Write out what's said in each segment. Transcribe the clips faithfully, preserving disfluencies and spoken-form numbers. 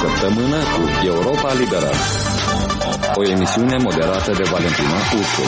săptămână cu Europa Liberă, o emisiune moderată de Valentina Ursu.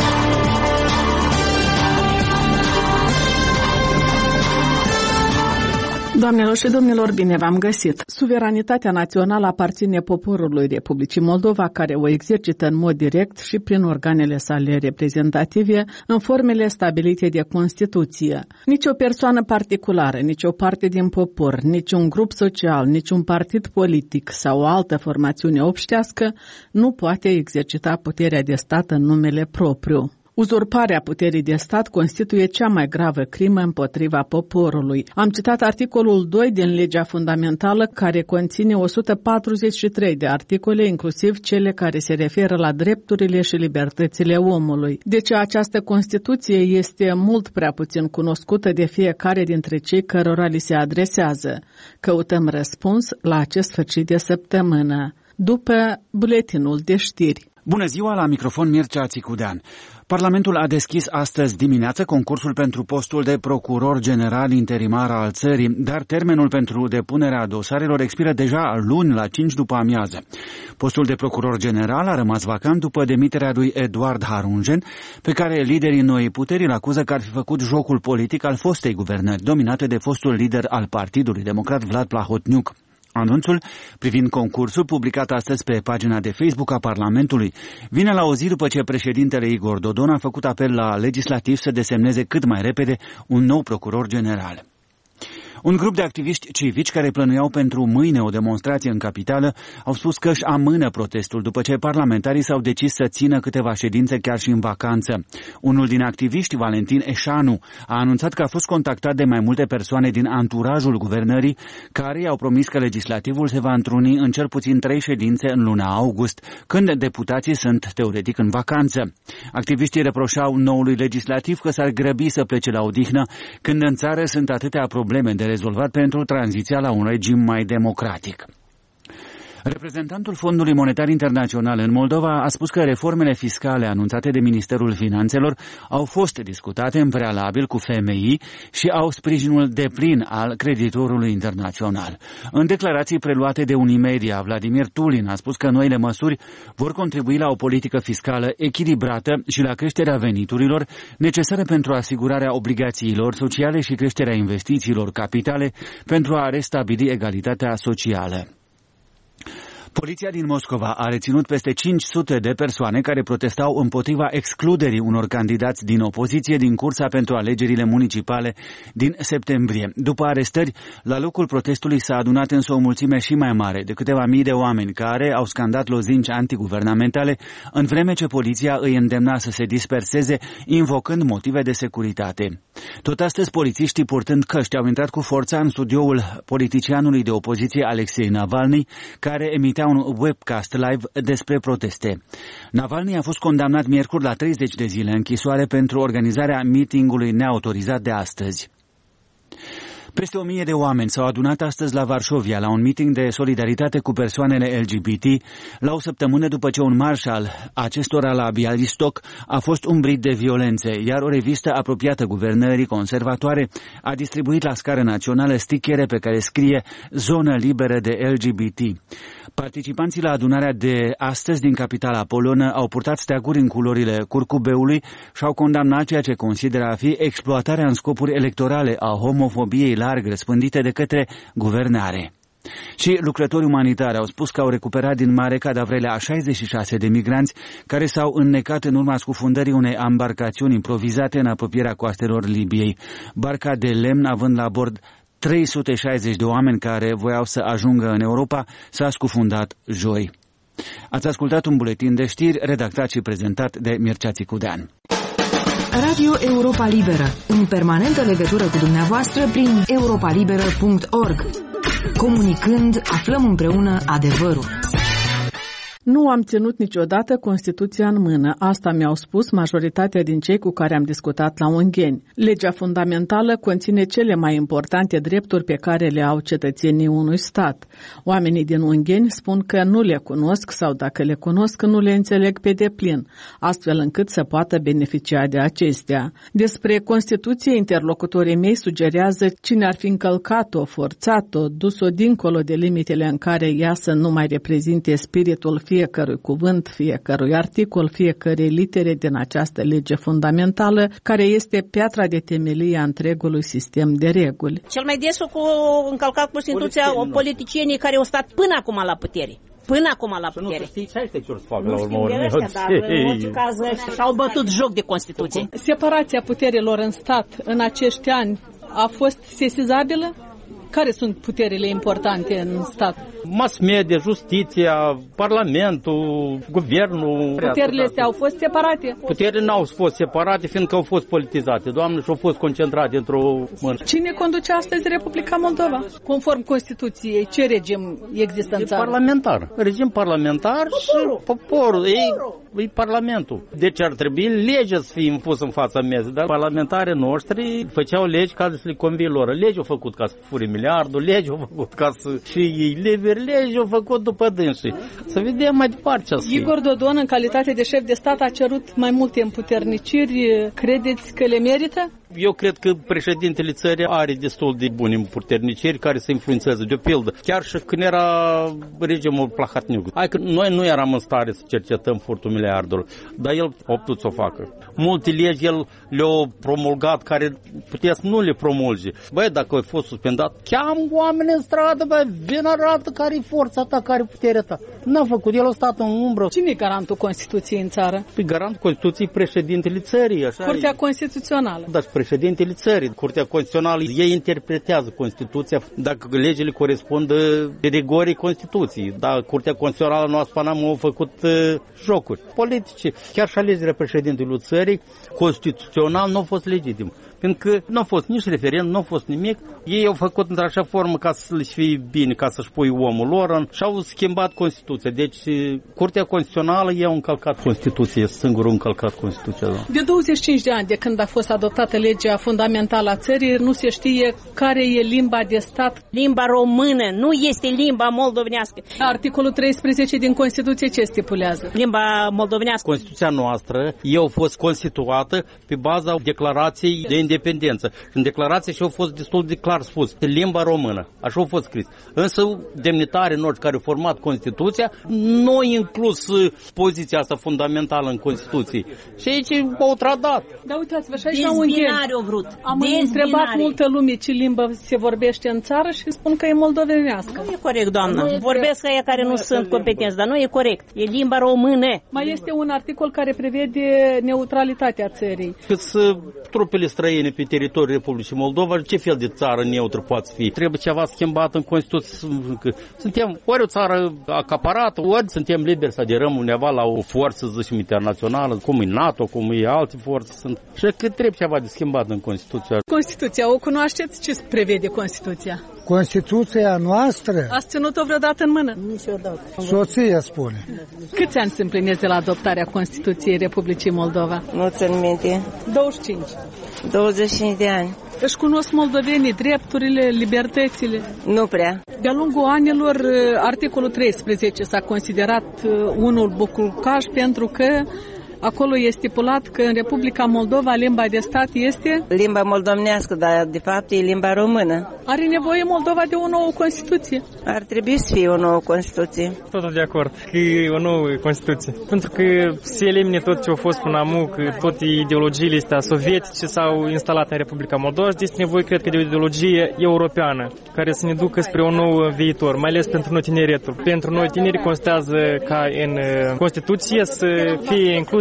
Doamnelor și domnilor, bine v-am găsit! Suveranitatea națională aparține poporului Republicii Moldova, care o exercită în mod direct și prin organele sale reprezentative, în formele stabilite de Constituție. Nici o persoană particulară, nici o parte din popor, nici un grup social, nici un partid politic sau o altă formațiune obștească nu poate exercita puterea de stat în numele propriu. Uzurparea puterii de stat constituie cea mai gravă crimă împotriva poporului. Am citat articolul doi din legea fundamentală, care conține o sută patruzeci și trei de articole, inclusiv cele care se referă la drepturile și libertățile omului. Deci această Constituție este mult prea puțin cunoscută de fiecare dintre cei cărora li se adresează. Căutăm răspuns la acest sfârșit de săptămână, după buletinul de știri. Bună ziua, la microfon Mircea Țicudean. Parlamentul a deschis astăzi dimineață concursul pentru postul de procuror general interimar al țării, dar termenul pentru depunerea dosarelor expiră deja luni la cinci după amiază. Postul de procuror general a rămas vacant după demiterea lui Eduard Harungen, pe care liderii Noii Puteri îl acuză că ar fi făcut jocul politic al fostei guvernări, dominate de fostul lider al Partidului Democrat Vlad Plahotniuc. Anunțul privind concursul, publicat astăzi pe pagina de Facebook a Parlamentului, vine la o zi după ce președintele Igor Dodon a făcut apel la legislativ să desemneze cât mai repede un nou procuror general. Un grup de activiști civici care plănuiau pentru mâine o demonstrație în capitală au spus că își amână protestul după ce parlamentarii s-au decis să țină câteva ședințe chiar și în vacanță. Unul din activiști, Valentin Eșanu, a anunțat că a fost contactat de mai multe persoane din anturajul guvernării care i-au promis că legislativul se va întruni în cel puțin trei ședințe în luna august, când deputații sunt teoretic în vacanță. Activiștii reproșau noului legislativ că s-ar grăbi să plece la odihnă când în țară sunt atâtea probleme de rezolvat pentru tranziția la un regim mai democratic. Reprezentantul Fondului Monetar Internațional în Moldova a spus că reformele fiscale anunțate de Ministerul Finanțelor au fost discutate în prealabil cu F M I și au sprijinul deplin al creditorului internațional. În declarații preluate de Unimedia, Vladimir Tulin a spus că noile măsuri vor contribui la o politică fiscală echilibrată și la creșterea veniturilor necesare pentru asigurarea obligațiilor sociale și creșterea investițiilor capitale pentru a restabili egalitatea socială. Poliția din Moscova a reținut peste cinci sute de persoane care protestau împotriva excluderii unor candidați din opoziție din cursa pentru alegerile municipale din septembrie. După arestări, la locul protestului s-a adunat însă o mulțime și mai mare de câteva mii de oameni care au scandat lozinci antiguvernamentale, în vreme ce poliția îi îndemna să se disperseze, invocând motive de securitate. Tot astăzi, polițiștii purtând căști au intrat cu forța în studioul politicianului de opoziție Alexei Navalny, care emitea un webcast live despre proteste. Navalny a fost condamnat miercuri la treizeci de zile închisoare pentru organizarea meetingului neautorizat de astăzi. Peste o mie de oameni s-au adunat astăzi la Varșovia la un meeting de solidaritate cu persoanele L G B T, la o săptămână după ce un marș al acestora la Bialystok a fost umbrit de violențe, iar o revistă apropiată guvernării conservatoare a distribuit la scară națională stichere pe care scrie "Zonă liberă de L G B T". Participanții la adunarea de astăzi din capitala polonă au purtat steaguri în culorile curcubeului și au condamnat ceea ce consideră a fi exploatarea în scopuri electorale a homofobiei larg răspândite de către guvernare. Și lucrătorii umanitari au spus că au recuperat din mare cadavrele a șaizeci și șase de migranți care s-au înnecat în urma scufundării unei ambarcațiuni improvizate în apropierea coastelor Libiei. Barca de lemn, având la bord trei sute șaizeci de oameni care voiau să ajungă în Europa, s-a scufundat joi. Ați ascultat un buletin de știri redactat și prezentat de Mircea Țicudean. Radio Europa Liberă, în permanentă legătură cu dumneavoastră prin europa liberă punct org. Comunicând, aflăm împreună adevărul. Nu am ținut niciodată Constituția în mână, asta mi-au spus majoritatea din cei cu care am discutat la Ungheni. Legea fundamentală conține cele mai importante drepturi pe care le au cetățenii unui stat. Oamenii din Ungheni spun că nu le cunosc sau dacă le cunosc nu le înțeleg pe deplin, astfel încât să poată beneficia de acestea. Despre Constituție, interlocutorii mei sugerează cine ar fi încălcat-o, forțat-o, dus-o dincolo de limitele în care ea să nu mai reprezinte spiritul fiecărui cuvânt, fiecărui articol, fiecărei litere din această lege fundamentală, care este piatra de temelie a întregului sistem de reguli. Cel mai des au încălcat Constituția politicienii care au stat până acum la putere. Până acum la putere. Nu știi ce ai să fac la urmă. Dar în orice caz și-au bătut joc de Constituție. Separația puterilor în stat în acești ani a fost sesizabilă? Care sunt puterile importante în stat? Mass media, justiția, parlamentul, guvernul. Puterile astea au fost separate? Puterile n-au fost separate, fiindcă au fost politizate. Doamne, și au fost concentrate într-o mână. Cine conduce astăzi Republica Moldova? Conform Constituției, ce regim există în țară? Parlamentar. Regim parlamentar poporul. și poporul. Ei, e parlamentul. Deci ar trebui legea să fie impusă în fața mezei, dar parlamentarii noștri făceau legi ca să le convie lor. Legea au făcut ca să fure miliardul, legea au făcut ca să și ei liberi, legea au făcut după dânsii. Să vedem mai departe ce să fie. Igor Dodon, în calitate de șef de stat, a cerut mai multe împuterniciri. Credeți că le merită? Eu cred că președintele țării are destul de bune împuterniciri care să influențeze. De pildă, chiar și când era regimul Plahatniuc. Hai că noi nu eram în stare să cercetăm furtul miliardului, dar el a putut să o facă. Multe legi el le-a promulgat care putea să nu le promulge. Băi, dacă ai fost suspendat, cheamă oameni în stradă, băi, vină, arată care-i forța ta, care-i puterea ta. N-a făcut, el a stat în umbră. Cine e garantul Constituției în țară? Păi garantul Constituției președintele țării. Așa Curtea e. Constituțională. Da, președintele țării. Curtea Constituțională, ei interpretează Constituția dacă legile corespund rigorii Constituției. Dar Curtea Constituțională noastră n-a făcut uh, jocuri politice. Chiar și alegerea președintelui țării, constituțional nu a fost legitim. Pentru că nu a fost nici referendum, nu a fost nimic. Ei au făcut într-așa formă ca să le fie bine, ca să-și pui omul lor și au schimbat Constituția. Deci Curtea Constituțională i-a încălcat Constituția, singurul încălcat Constituția. De douăzeci și cinci de ani de când a fost adoptată legea fundamentală a țării, nu se știe care e limba de stat. Limba română nu este limba moldovenească. Articolul treisprezece din Constituție ce stipulează? Limba moldovenească. Constituția noastră, eu a fost constituată pe baza declarației de independență. În declarație și au fost destul de clar spus, limba română. Așa a fost scris. Însă demnitarii noștri care au format Constituția nu au inclus poziția asta fundamentală în Constituție. Și aici au tradat. Da, uitați-vă, și aici au încheiat. Au vrut. Am întrebat multă lume ce limbă se vorbește în țară și spun că e moldovenească. Nu e corect, doamnă. Nu Vorbesc că ei care nu sunt competenți, dar nu e corect. E limba română. Mai este un articol care prevede neutralitatea țării. Cât să trupele străine pe teritoriul Republicii Moldova, ce fel de țară neutră poate fi? Trebuie ceva schimbat în Constituție. Suntem ori o țară acaparată, ori suntem liberi să aderăm undeva la o forță, să zicem, internațională, cum e NATO, cum e alte forțe. Sunt. Și că trebuie ceva de schimbat în Constituția. Constituția, o cunoașteți? Ce prevede Constituția? Constituția noastră? Ați ținut-o vreodată în mână? Niciodată. Soția spune. Câți ani se împlinesc de la adoptarea Constituției Republicii Moldova? Nu țin minte. douăzeci și cinci. douăzeci și cinci de ani. Își cunosc moldovenii drepturile, libertățile? Nu prea. De-a lungul anilor, articolul treisprezece s-a considerat unul bucurcaș pentru că acolo este stipulat că în Republica Moldova limba de stat este? Limba moldovenească, dar de fapt e limba română. Are nevoie Moldova de o nouă Constituție? Ar trebui să fie o nouă Constituție. Totul de acord că e o nouă Constituție. Pentru că se elimine tot ce a fost până acum, că toate ideologiile astea sovietice s-au instalat în Republica Moldova și este nevoie, cred că, de o ideologie europeană care să ne ducă spre un nou viitor, mai ales pentru noi tineretul. Pentru noi tinerii constează ca în Constituție să fie inclus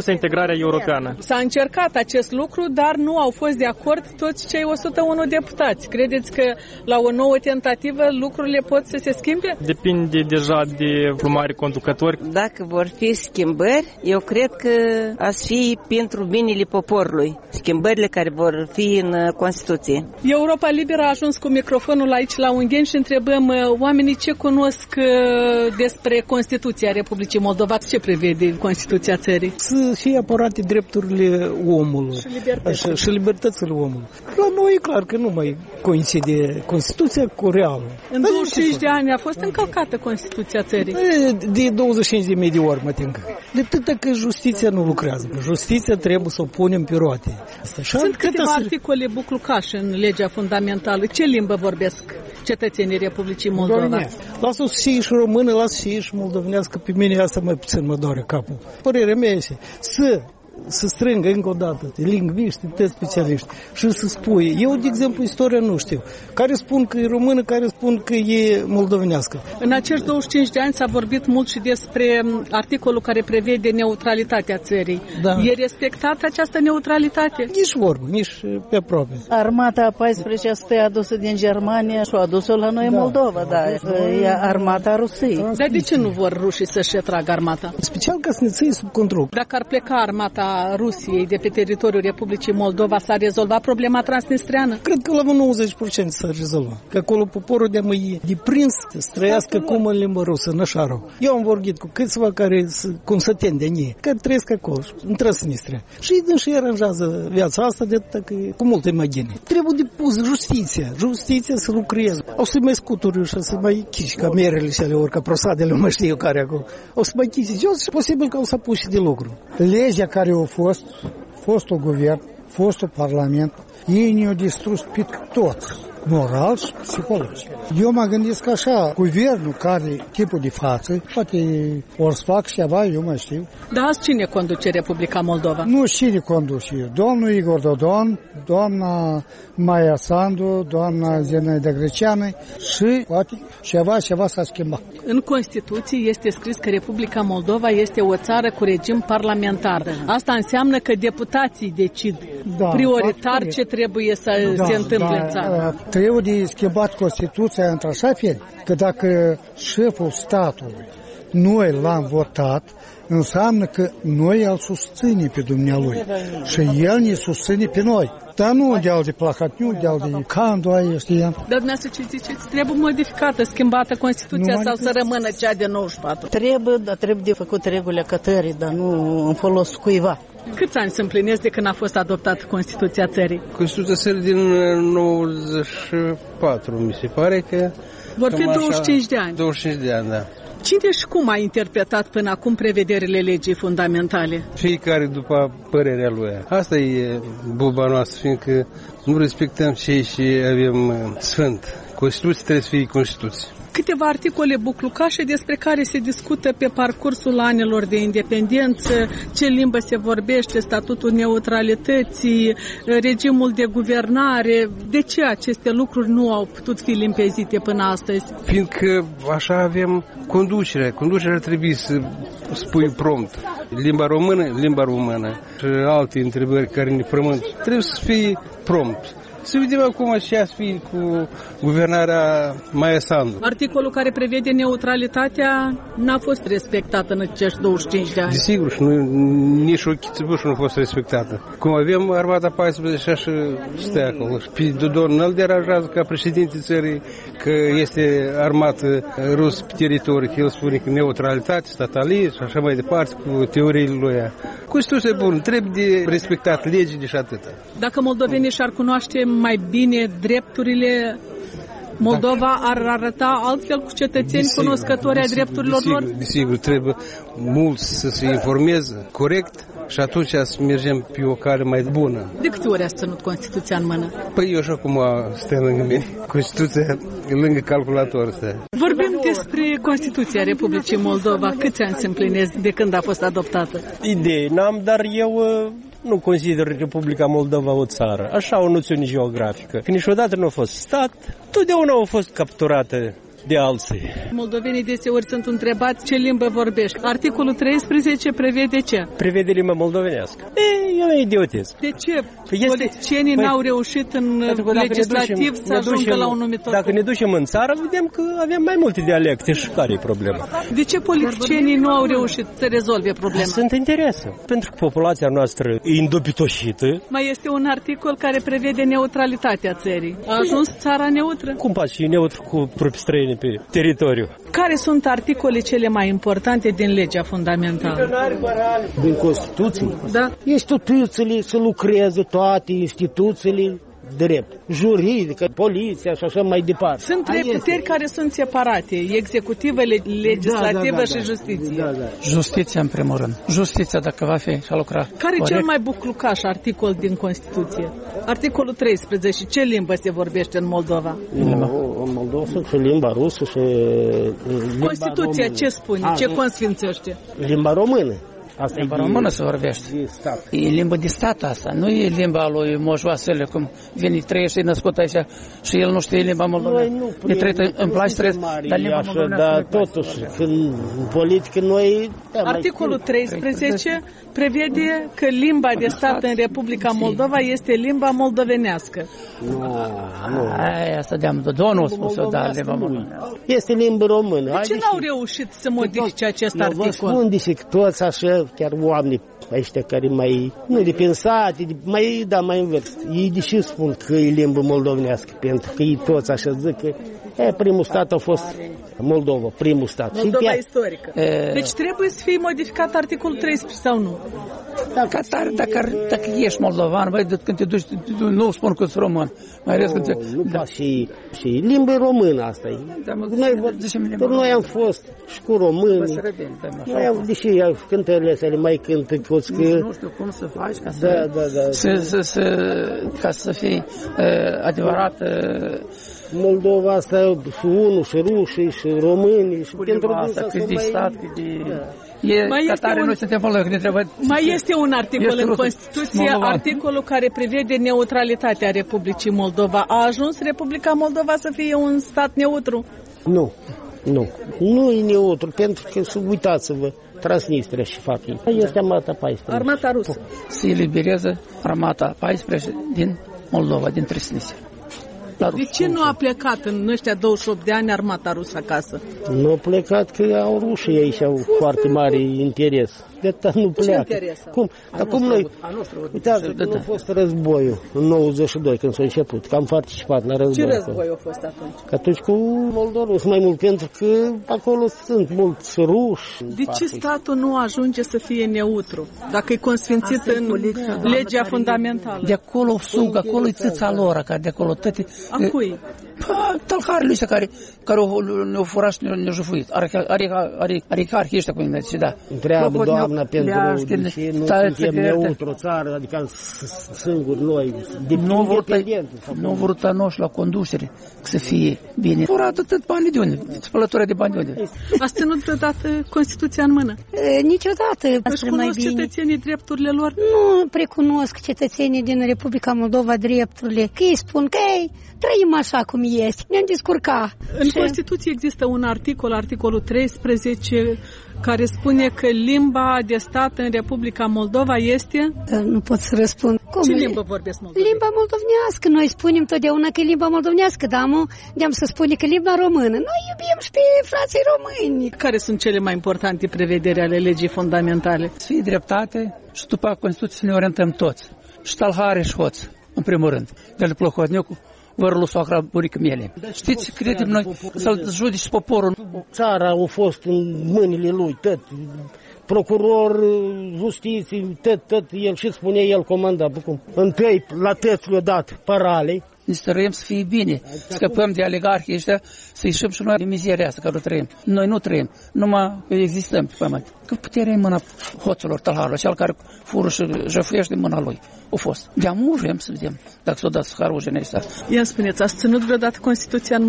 impusă integrarea europeană. S-a încercat acest lucru, dar nu au fost de acord toți cei o sută unu deputați. Credeți că la o nouă tentativă lucrurile pot să se schimbe? Depinde deja de plumari conducători. Dacă vor fi schimbări, eu cred că ați fi pentru binele poporului. Schimbările care vor fi în Constituție. Europa Liberă a ajuns cu microfonul aici la Ungheni și întrebăm oamenii ce cunosc despre Constituția Republicii Moldova. Ce prevede Constituția țării? Să fie apărate drepturile omului și libertățile, așa, și libertățile omului. La noi e clar că nu mai coincide Constituția cu realul. În douăzeci și cinci de ani a fost încălcată Constituția țării. De douăzeci și cinci de mii de ori, mă tincă. De atâta că justiția nu lucrează. Justiția trebuie să o punem pe roate. Sunt câteva articole buclucașe în legea fundamentală. Ce limbă vorbesc cetățenii Republicii Moldova? Lasă-o să fie și română, lasă-o și moldovenească. Pe mine asta mai puțin mă doare capul. Părerea mea este să să strângă încă o dată lingviști, toți specialiști și să spui, eu de exemplu istoria nu știu, care spun că e română, care spun că e moldovenească. În acești douăzeci și cinci de ani s-a vorbit mult și despre articolul care prevede neutralitatea țării. Da. E respectată această neutralitate? Nici vorbă, nici pe aproape. Armata paisprezece sute adusă din Germania și-o adus-o la noi da. Moldova, da, e armata Rusiei. Dar de ce nu vor rușii să-și retragă armata? Special ca să ne ții sub control. Dacă ar pleca armata Rusiei de pe teritoriul Republicii Moldova, s-a rezolvat problema transnistreană? Cred că la nouăzeci la sută s-a rezolvat. Că acolo poporul de măi deprins să trăiască cum în limba rusă, în Așarul. Eu am vorbit cu câțiva care, cum să tende în ei, care trăiesc acolo, în Transnistria. Și ei din și aranjează viața asta de atât că e cu multe imagine. Trebuie depus justiția, justiția să lucreze. O să mai scuturi și să mai chici camerele și ale ori, ca prosadele, mă știu care acolo. O să mai chici jos și posibil că o să pus și de lucru. Legea care a fost, fostul guvern, fostul parlament, ei ne-au distrus pe toți, moral și psihologic. Eu mă gândesc așa, guvernul care, tipul de față, poate ori să fac ceva, eu mai știu. Dar azi cine conduce Republica Moldova? Nu cine conduce, domnul Igor Dodon, doamna Maia Sandu, doamna Zenaida Greceană și poate ceva, ceva s-a schimbat. În Constituție este scris că Republica Moldova este o țară cu regim parlamentar. Asta înseamnă că deputații decid da, prioritar ce trebuie să da, se întâmple da, în țară. Trebuie de schimbat Constituția într-așa fel că dacă șeful statului noi l-am votat, înseamnă că noi îl susținem pe dumnealui și el ne susține pe noi. Dar nu de-al de Placatniu, de-al de Candu, aia știam. Dar dumneavoastră ce ziceți? Trebuie modificată, schimbată Constituția nu sau să rămână cea de nouăzeci și patru? Trebuie, dar trebuie de făcut regulile cătării, dar nu în folos cuiva. Câți ani se împlinesc de când a fost adoptată Constituția țării? Constituția țării din nouăzeci și patru, mi se pare că... Vor fi douăzeci și cinci de ani. douăzeci și cinci de ani, da. Cine și cum a interpretat până acum prevederile legii fundamentale? Fiecare după părerea lui. Asta e buba noastră, fiindcă nu respectăm cei și avem sfânt. Constituția trebuie să fie Constituție. Câteva articole buclucașe despre care se discută pe parcursul anilor de independență, ce limbă se vorbește, statutul neutralității, regimul de guvernare. De ce aceste lucruri nu au putut fi limpezite până astăzi? Fiindcă așa avem conducerea. Conducerea trebuie să spui prompt. Limba română, limba română și alte întrebări care ne frământ. Trebuie să fie prompt. Să vedem acum ce a fi cu guvernarea Maia Sandu. Articolul care prevede neutralitatea n-a fost respectat în acești douăzeci și cinci de ani. Desigur, și nu, nici o chițăbușă nu a fost respectată. Cum avem armata paisprezece și stă acolo. Pe Dodon nu-l deranjează ca președinte țării că este armată rusă pe teritoriu, că el spune că neutralitate, statalism și așa mai departe cu teoriile lui. Constituția e bună, trebuie de respectat legile și atâta. Dacă moldovenii și-ar cunoaște mai bine drepturile, Moldova ar arăta altfel cu cetățeni desigur, cunoscători ai drepturilor desigur, lor? Desigur, trebuie mulți să se informeze corect și atunci să mergem pe o cale mai bună. De câte ori ați ținut Constituția în mână? Păi eu așa cum stă lângă mine. Constituția e lângă calculator. Stă. Vorbim despre Constituția Republicii Moldova. Câți ani se împlinesc de când a fost adoptată? Idei n-am, dar eu nu consider Republica Moldova o țară. Așa o noțiune geografică. Că niciodată nu a fost stat, totdeauna a fost capturată de alții. Moldovenii deseori sunt întrebați ce limbă vorbești. Articolul treisprezece prevede ce? Prevede limba moldovenească. E, e un idiotism. De ce Este... politicienii păi, n-au reușit în legislativ ducem, să ajungă ducem, la un numitor? Dacă ne ducem în țară, vedem că avem mai multe dialecte și care e problema. De ce politicienii nu au reușit să rezolve problema? Sunt interese. Pentru că populația noastră e îndopitoșită. Mai este un articol care prevede neutralitatea țării. A ajuns țara neutră? Cum poate fi neutru cu trupi străine pe teritoriu? Care sunt articole cele mai importante din legea fundamentală? Din Constituție? Da. Instituțiile să lucreze, toate instituțiile drept, juridică, poliția și așa mai departe. Sunt trei puteri care sunt separate, executivă, legislativă da, da, da, și justiție. Da, da. Justiția în primul rând. Justiția dacă va fi și a lucra Care e cel mai buclucaș articol din Constituție? Articolul treisprezece. Ce limbă se vorbește în Moldova? No, în Moldova sunt și limba rusă și limba Constituția română. Ce spune? A, ce consfințește? Limba română. Asta limba română se vorbește. E limba de stat asta, nu e limba lui Moș Vasile, cum vine, trăiește, e născut aici și el nu știe limba moldovenească. E trăit în place, trăiesc, dar limba moldovenească. Dar totuși, când în politică noi... Articolul treisprezece prevede că limba de stat în Republica Moldova este limba moldovenească. Nu, nu. Aia, asta de-am Domnul a spus-o, da, limba moldovenească. Este limba română. De ce n-au reușit să modifice acest articol? Vă spun de toți așa, chiar oameni ăștia care mai, nu de pensate, mai, da, mai în vârstă. Ei de ce spun că e limba moldovenească? Pentru că ei toți așa zic că e, primul stat a fost Moldova, primul stat. Moldova istorică. E... Deci trebuie să fie modificat articolul treisprezece sau nu? Dacă, tare, dacă, dacă ești moldovan, băi, când te duci, nu spun că sunt român. Mai ales când te... Nu, da. și, și limba română asta e. Da, noi, noi am fost și cu români. Noi am, deși cântările astea le mai cântă toți că... Nu știu cum să faci ca să, da, da, da, să, să, să, ca să fii uh, adevărat... Uh, Moldova asta și unul, și rușii, și românii, și pentru asta, cât de stat, cât de... E, mai, este un, noi suntem trebuie, mai este un articol este în Constituție, Moldova. Articolul care prevede neutralitatea Republicii Moldova. A ajuns Republica Moldova să fie un stat neutru? Nu, nu. Nu e neutru, pentru că, uitați-vă, Transnistria și fac ei. Este armata paisprezece. Armata rusă. Se eliberează armata paisprezece din Moldova, din Transnistria. De ce nu a plecat în ăștia douăzeci și opt de ani armata rusă acasă? Nu a plecat că au rușii aici, au foarte mare interes. De atât nu pleacă. Ce interes? Cum? Acum noi, uitați, când a fost războiul în nouăzeci și doi, când s-a început, că am participat la război. Ce război a fost atunci? Că atunci cu Moldorus, mai mult, pentru că acolo sunt mulți ruși. De ce statul nu ajunge să fie neutru, dacă e consfințit în legea fundamentală? De acolo sug, acolo e țâța lor, care de acolo tăte... A cui? Tălharii ăștia care, care ne-au furat și ne-au jufuit. Aricarhii ăștia, cum ne-au da. Întreabă doamna pentru de ce nu suntem neutru țară, adică singuri noi, independenți. Nu vor tănoși la conducere să fie bine. Furat atât bani de unde, spălătura de bani de unde. Ați ținut vreodată Constituția în mână? E, niciodată. Își cunosc cetățenii drepturile lor? Nu precunosc cetățenii din Republica Moldova drepturile. Că ei spun că ei trăim așa cum este, ne-am descurcat. În și... Constituție există un articol, articolul treisprezece, care spune că limba de stat în Republica Moldova este... Nu pot să răspund. Cum? Ce limbă vorbesc moldoveni? Limba moldovenească. Noi spunem totdeauna că e limba moldovenească, dar mă, de-am să spune că limba română. Noi iubim și pe frații români. Care sunt cele mai importante prevederi ale legii fundamentale? Să fie dreptate și după Constituție să ne orientăm toți. Și talhare și hoț, în primul rând. De-al plăhodnicu. Vărul soacra bunică mele. Știți, credem noi să-l judici poporul. Țara a fost în mâinile lui, tot. Procuror, justiție, tot, tot. El și spunea, el comanda. Întâi, la tăți le-a dat parale. Ne stărăm să fie bine, scăpăm de oligarhii ăștia, să ieșim și noi de mizeria asta care o trăim. Noi nu trăim, numai existăm pe pământ. Că puterea e în mâna hoților, tălharului, cel care fură și jăfuiește în mâna lui. A fost. De-am vrem să vedem dacă s-o dat harul genei ăsta. Ia spuneți, ați ținut vreodată Constituția în mână?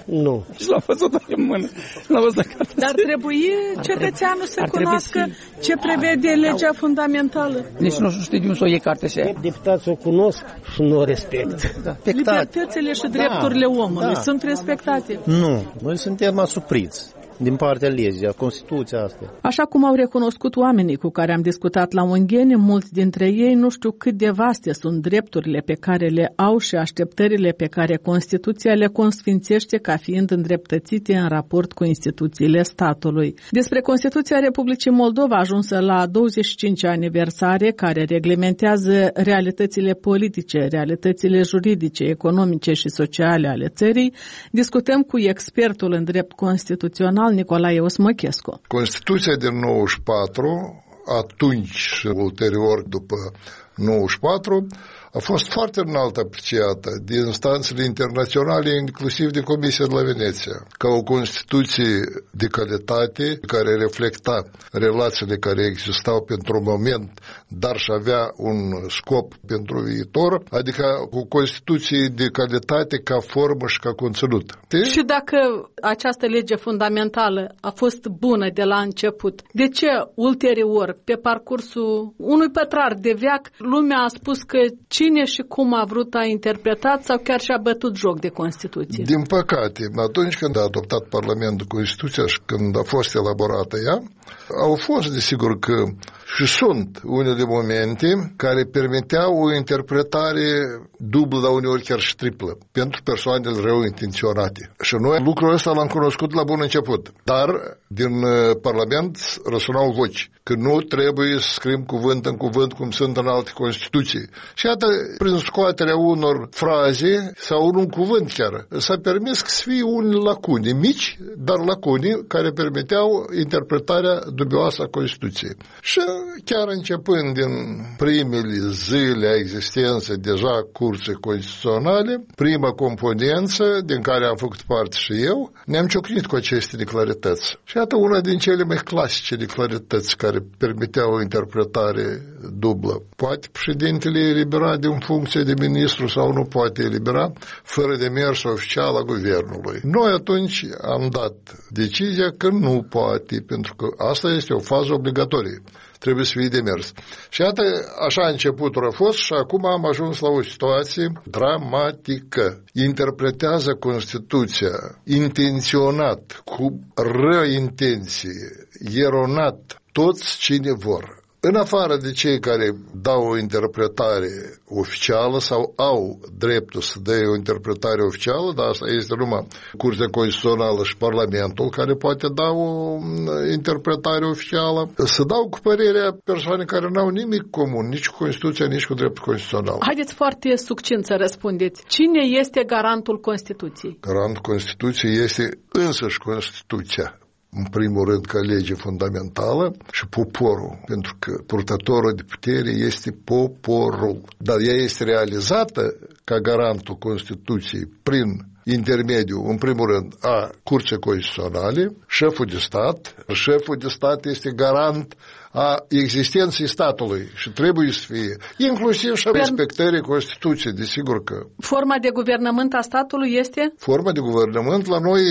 Nu. Și l-a văzut în mână. L-a văzut. Dar trebuie cetățeanul să cunoască ce prevede legea fundamentală. Nici nu știu de unde să o iei cartea și aia. Deputații o cunosc și nu o respect. Da. Libertățile și drepturile omului da. sunt respectate. Nu, noi suntem asupriți din partea legii, a Constituția asta. Așa cum au recunoscut oamenii cu care am discutat la Ungheni, mulți dintre ei nu știu cât de vaste sunt drepturile pe care le au și așteptările pe care Constituția le consfințește ca fiind îndreptățite în raport cu instituțiile statului. Despre Constituția Republicii Moldova, ajunsă la douăzeci și cinci aniversare, care reglementează realitățile politice, realitățile juridice, economice și sociale ale țării, discutăm cu expertul în drept constituțional Nicolae Osmăchescu. Constituția din nouăzeci și patru, atunci și ulterior după nouăzeci și patru, a fost foarte înalt apreciată de instanțele internaționale, inclusiv de Comisia de la Veneția, ca o Constituție de calitate care reflecta relațiile care existau pentru un moment, dar și avea un scop pentru viitor, adică o Constituție de calitate ca formă și ca conținut. De? Și dacă această lege fundamentală a fost bună de la început, de ce ulterior, pe parcursul unui pătrar de veac, lumea a spus că cine și cum a vrut a interpretat sau chiar și-a bătut joc de Constituție? Din păcate, atunci când a adoptat Parlamentul Constituția și când a fost elaborată ea, au fost, desigur că și sunt unele momente care permiteau o interpretare dublă, dar uneori chiar și triplă, pentru persoanele rău intenționate. Și noi lucrul ăsta l-am cunoscut la bun început. Dar din Parlament răsunau voci că nu trebuie să scriem cuvânt în cuvânt cum sunt în alte Constituții. Și iată, prin scoaterea unor fraze sau un cuvânt chiar, s-a permis să fie unele lacune mici, dar lacune care permiteau interpretarea dubioasă a Constituției. Și chiar începând din primele zile a existenței deja curții constituționale, prima componență din care am făcut parte și eu, ne-am ciocnit cu aceste declarități. Și iată una din cele mai clasice declarități care permiteau o interpretare dublă. Poate președintele elibera din funcție de ministru sau nu poate elibera fără de mers oficial a guvernului. Noi atunci am dat decizia că nu poate, pentru că asta este o fază obligatorie. Trebuie să fie de mers. Și iată, așa începutul a fost și acum am ajuns la o situație dramatică. Interpretează Constituția intenționat, cu rău intenție, eronat, toți cine vor. În afară de cei care dau o interpretare oficială sau au dreptul să dea o interpretare oficială, dar asta este numai Curtea Constituțională și Parlamentul care poate da o interpretare oficială, să dau cu părerea persoane care nu au nimic comun, nici cu Constituția, nici cu dreptul constituțional. Haideți foarte succint să răspundeți. Cine este garantul Constituției? Garantul Constituției este însăși Constituția. În primul rând ca lege fundamentală și poporul, pentru că purtătorul de putere este poporul. Dar ea este realizată ca garantul Constituției prin intermediul, în primul rând, a Curții Constituționale, șeful de stat. Șeful de stat este garant a existenței statului și trebuie să fie, inclusiv și a respectării Constituției, desigur că. Forma de guvernământ a statului este? Forma de guvernământ la noi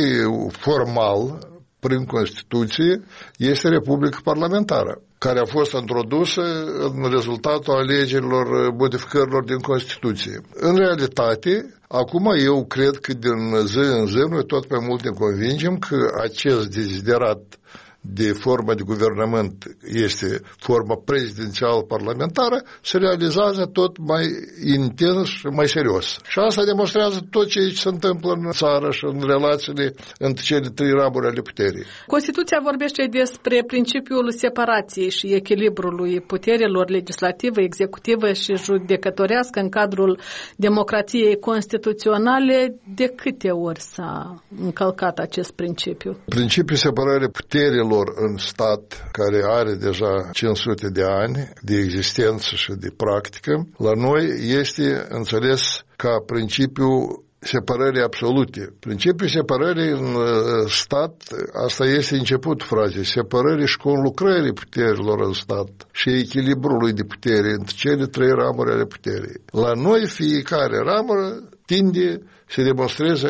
formal, prin Constituție, este Republica Parlamentară, care a fost introdusă în rezultatul alegerilor, modificărilor din Constituție. În realitate, acum eu cred că din zi în zi, noi tot mai mult ne convingem că acest deziderat de formă de guvernământ este forma prezidențial-parlamentară, se realizează tot mai intens și mai serios. Și asta demonstrează tot ce se întâmplă în țară și în relațiile între cele trei ramuri ale puterii. Constituția vorbește despre principiul separației și echilibrului puterilor legislativă, executivă și judecătorească în cadrul democrației constituționale. De câte ori s-a încălcat acest principiu? Principiul separării puterilor în stat, care are deja cinci sute de ani de existență și de practică, la noi este înțeles ca principiul separării absolute. Principiul separării în stat, asta este începutul frazei, separării și conlucrării puterilor în stat și echilibrului de putere între cele trei ramuri ale puterii. La noi fiecare ramură tinde să demonstreze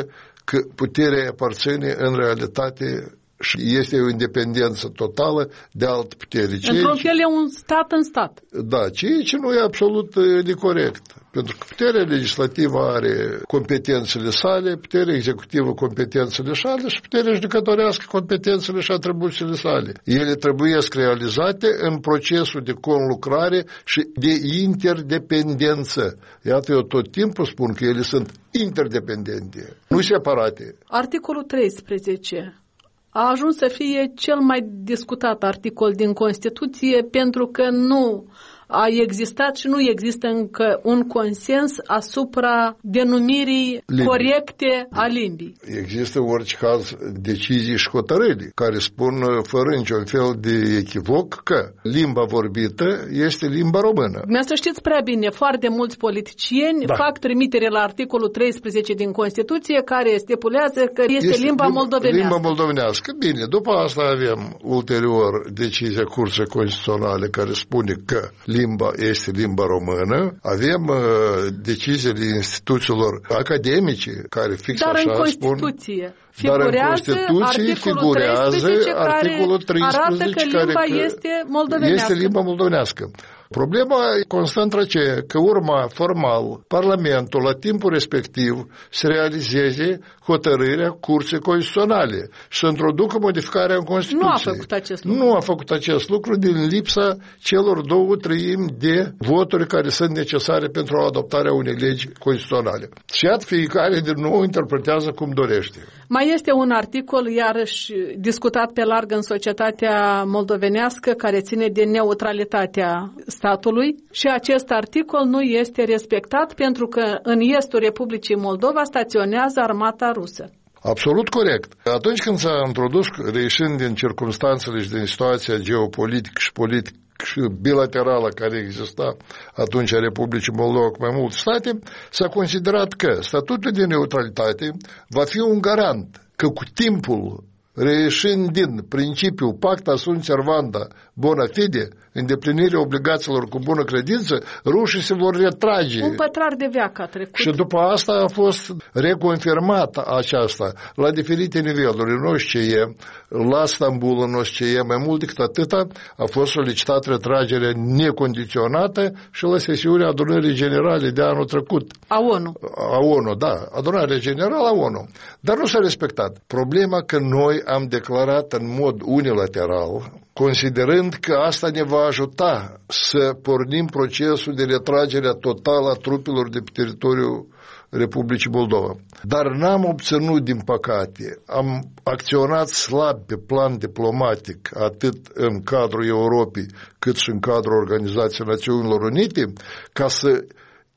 că puterea aparține în realitate și este o independență totală de alte puteri. Într-un fel e un stat în stat. Da, ceea ce nu e absolut necorect. Pentru că puterea legislativă are competențele sale, puterea executivă competențele sale și puterea judecătorească competențele și atribuțiile sale. Ele trebuie realizate în procesul de conlucrare și de interdependență. Iată, eu tot timpul spun că ele sunt interdependente, nu separate. Articolul treisprezece a ajuns să fie cel mai discutat articol din Constituție pentru că nu a existat și nu există încă un consens asupra denumirii limbii corecte a limbii. Există în orice caz decizii și hotărâri care spun fără niciun fel de echivoc că limba vorbită este limba română. Dumneavoastră știți prea bine, foarte mulți politicieni da. fac trimitere la articolul treisprezece din Constituție care stipulează că este, este limba moldovenească. Limba moldovenească. Bine, după asta avem ulterior decizia Curții Constituționale care spune că limba este limba română, avem uh, deciziile instituțiilor academice care fix Dar așa în Constituție spun. Dar în Constituție figurează articolul treisprezece arată că limba care este moldovenească. Este limba moldovenească. Problema constă între că urma formal Parlamentul la timpul respectiv să realizeze hotărârea Curții Constituționale și să introducă modificarea în Constituție. Nu a făcut acest lucru. Nu a făcut acest lucru din lipsa celor două treimi de voturi care sunt necesare pentru adoptarea unei legi constituționale. Și iată, fiecare din nou interpretează cum dorește. Mai este un articol, iarăși discutat pe larg în societatea moldovenească, care ține de neutralitatea statului și acest articol nu este respectat pentru că în estul Republicii Moldova staționează armata rusă. Absolut corect. Atunci când s-a introdus, reieșind din circumstanțele și din situația geopolitică și politică și bilaterală care exista atunci în Republicii Moldova cu mai multe state, s-a considerat că statutul de neutralitate va fi un garant că cu timpul, reieșind din principiul pacta sunt servanda bona fide, îndeplinirea obligațiilor cu bună credință, rușii se vor retrage. Un pătrar de veac a trecut. Și după asta a fost reconfirmată aceasta la diferite niveluri. În O S C E, la Stambul, în O S C E, mai mult decât atâta, a fost solicitat retragerea necondiționată și la sesiunea adunării generale de anul trecut. A ONU. A ONU, da. Adunarea generală a ONU. Dar nu s-a respectat. Problema că noi am declarat în mod unilateral, considerând că asta ne va ajuta să pornim procesul de retragere totală a trupelor de pe teritoriul Republicii Moldova. Dar n-am obținut, din păcate, am acționat slab pe plan diplomatic, atât în cadrul Europei, cât și în cadrul Organizației Națiunilor Unite, ca să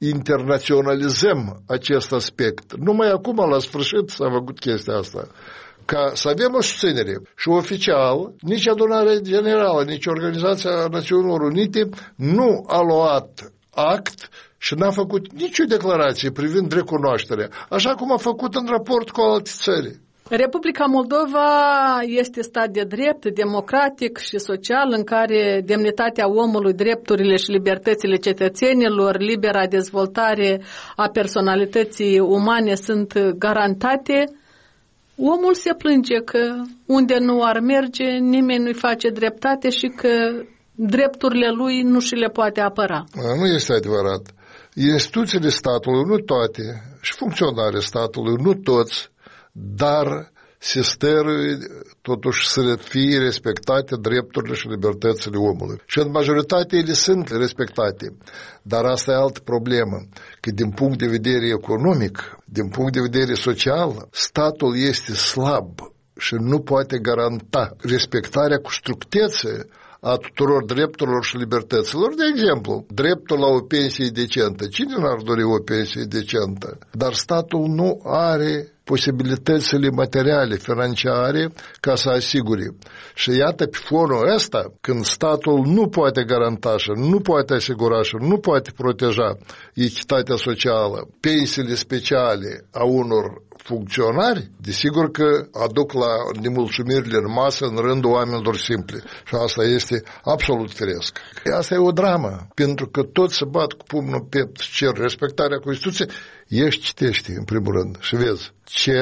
internaționalizăm acest aspect. Numai acum, la sfârșit, s-a făcut chestia asta. Ca să avem o susținere și oficial, nici adunarea generală, nici Organizația Națiunilor Unite nu a luat act și n-a făcut nicio declarație privind recunoașterea, așa cum a făcut în raport cu alte țări. Republica Moldova este stat de drept, democratic și social, în care demnitatea omului, drepturile și libertățile cetățenilor, libera dezvoltare a personalității umane sunt garantate. Omul se plânge că unde nu ar merge, nimeni nu-i face dreptate și că drepturile lui nu și le poate apăra. Nu este adevărat. Instituțiile statului, nu toate, și funcționarii statului, nu toți, dar se stăruie totuși să fie respectate drepturile și libertățile omului. Și în majoritate ele sunt respectate. Dar asta e altă problemă, că din punct de vedere economic, din punct de vedere social, statul este slab și nu poate garanta respectarea cu strictețe a tuturor drepturilor și libertăților. De exemplu, dreptul la o pensie decentă. Cine n-ar dori o pensie decentă? Dar statul nu are posibilitățile materiale, financiare, ca să asigure. Și iată, pe fonul ăsta, când statul nu poate garanta și nu poate asigura și nu poate proteja echitatea socială, pensiile speciale a unor funcționari, desigur că aduc la nemulțumirile în masă în rândul oamenilor simpli. Și asta este absolut firesc. Asta e o dramă, pentru că toți se bat cu pumnul în piept și cer respectarea Constituției. Ești, citești, în primul rând, și vezi ce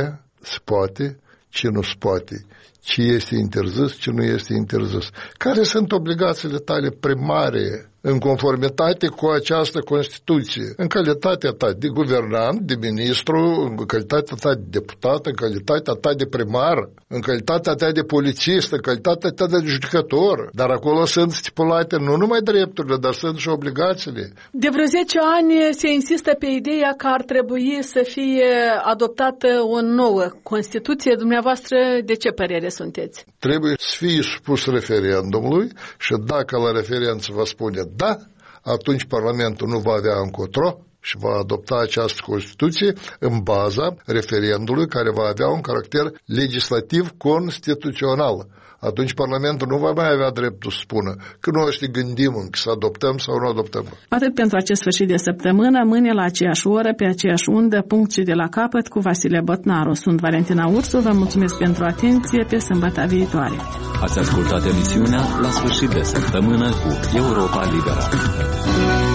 se poate, ce nu se poate, ce este interzis, ce nu este interzis. Care sunt obligațiile tale primare în conformitate cu această Constituție, în calitatea ta de guvernant, de ministru, în calitatea ta de deputat, în calitatea ta de primar, în calitatea ta de polițist, în calitatea ta de judecător. Dar acolo sunt stipulate nu numai drepturile, dar sunt și obligațiile. De vreo zece ani se insistă pe ideea că ar trebui să fie adoptată o nouă Constituție. Dumneavoastră, de ce părere sunteți? Trebuie să fie supus referendumului și dacă la referendum se va spune da, atunci Parlamentul nu va avea încotro și va adopta această Constituție în baza referendumului care va avea un caracter legislativ constituțional. Atunci Parlamentul nu va mai avea dreptul să spună că noi știi gândim încă să adoptăm sau nu adoptăm. Atât pentru acest sfârșit de săptămână, mâine la aceeași oră, pe aceeași undă, punct și de la capăt cu Vasile Botnaru. Sunt Valentina Ursu, vă mulțumesc pentru atenție, pe sâmbătă viitoare. Ați ascultat emisiunea La sfârșit de săptămână cu Europa Liberă.